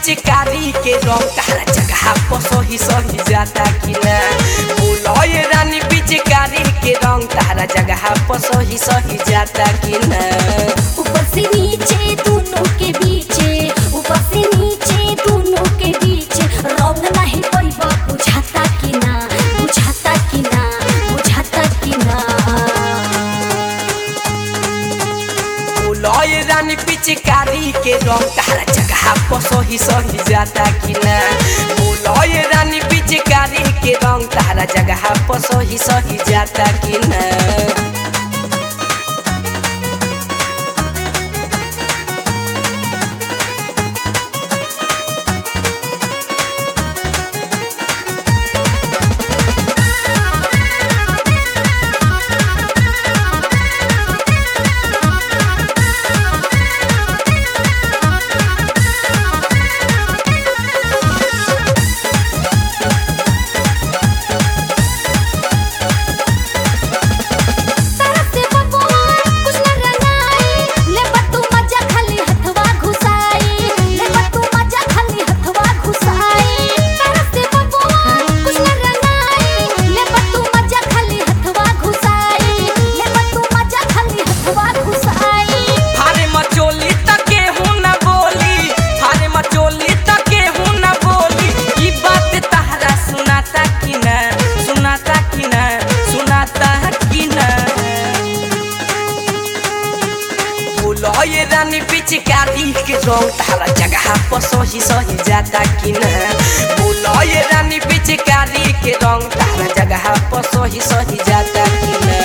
पिचकारी के रंग तारा जगह पर सही सही जाता कि ना। बोलो ये रानी पिचकारी के रंग तारा जगह पर सही सही जाता कि ना। ऊपर से नीचे दोनों के बीचे, ऊपर से नीचे दोनों के बीच रंग नहीं पैबा बुझाता कि ना, बुझाता कि ना, बुझाता कि ना। बोलो ये रानी पिचकारी के रंग तारा जगह पर सही सही जाता कि ना। बोलो ये रानी पिचकारी के रंग तारा जगह पर सही सही जाता कि ना। ये रानी पिचकारी के रंग तारा जगह पर सही सही जाता कि ना। बोलो ये रानी पिचकारी के रंग तारा जगह पर सही सही जाता कि ना।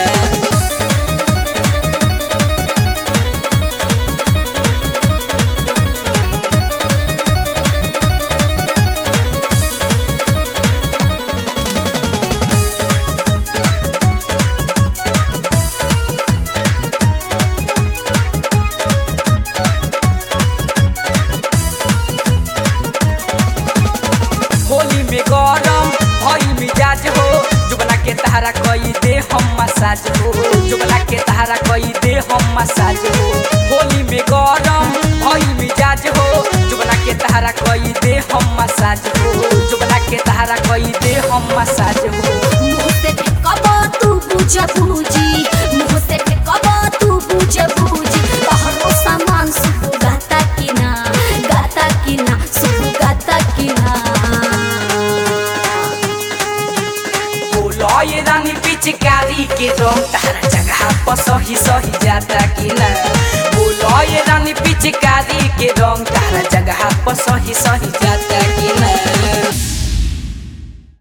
होली में गरम भइल मिजाज हो, जुगला के तहरा कई दे हम मसाज हो, जुगला के तहरा कई दे हम मसाज हो। होली में गरम भइल मिजाज हो, जुगला के तहरा कई दे हम मसाज हो, जुगला के तहरा कई दे हम मसाज हो। मुँह से फेंकबो तू बुझ बूझी, मुँह से फेंकबो तू बुझ बूझी। तोहरो सामान सुबु गाता कि ना, गाता कि ना, सुबु गाता कि ना। बोलो ये रानी पिचकारी के रंग तारा जगह पर सही सही जाता कि ना। बोलो ये रानी पिचकारी के रंग तारा जगह पर सही सही जाता कि ना।